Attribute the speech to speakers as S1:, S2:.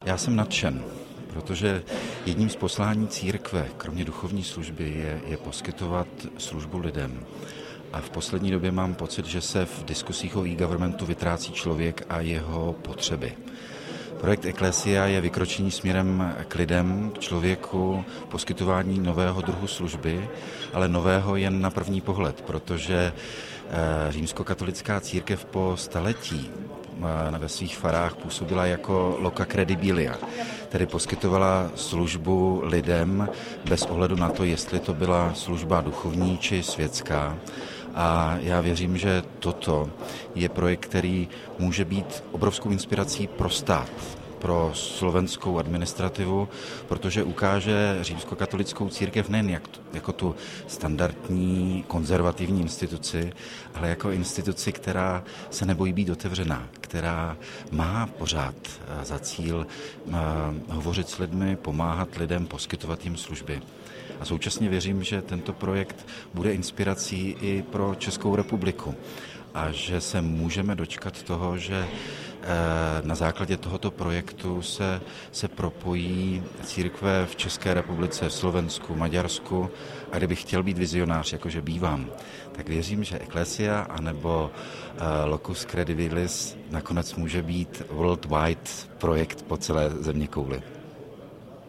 S1: Já jsem nadšen, protože jedním z poslání církve, kromě duchovní služby, je poskytovat službu lidem. A v poslední době mám pocit, že se v diskusích o e-governmentu vytrácí člověk a jeho potřeby. Projekt Ecclesia je vykročení směrem k lidem, k člověku, poskytování nového druhu služby, ale nového jen na první pohled, protože římskokatolická církev po staletí ve svých farách působila jako loca credibilia, tedy poskytovala službu lidem bez ohledu na to, jestli to byla služba duchovní či světská. A já věřím, že toto je projekt, který může být obrovskou inspirací pro stát, pro slovenskou administrativu, protože ukáže římskokatolickou církev nejen jako tu standardní konzervativní instituci, ale jako instituci, která se nebojí být otevřená, která má pořád za cíl hovořit s lidmi, pomáhat lidem, poskytovat jim služby. A současně věřím, že tento projekt bude inspirací i pro Českou republiku a že se můžeme dočkat toho, že na základě tohoto projektu se propojí církve v České republice, v Slovensku, Maďarsku, a kdybych chtěl být vizionář, jakože bývám, tak věřím, že Ecclesia anebo Locus Credibilis nakonec může být worldwide projekt po celé zeměkouli.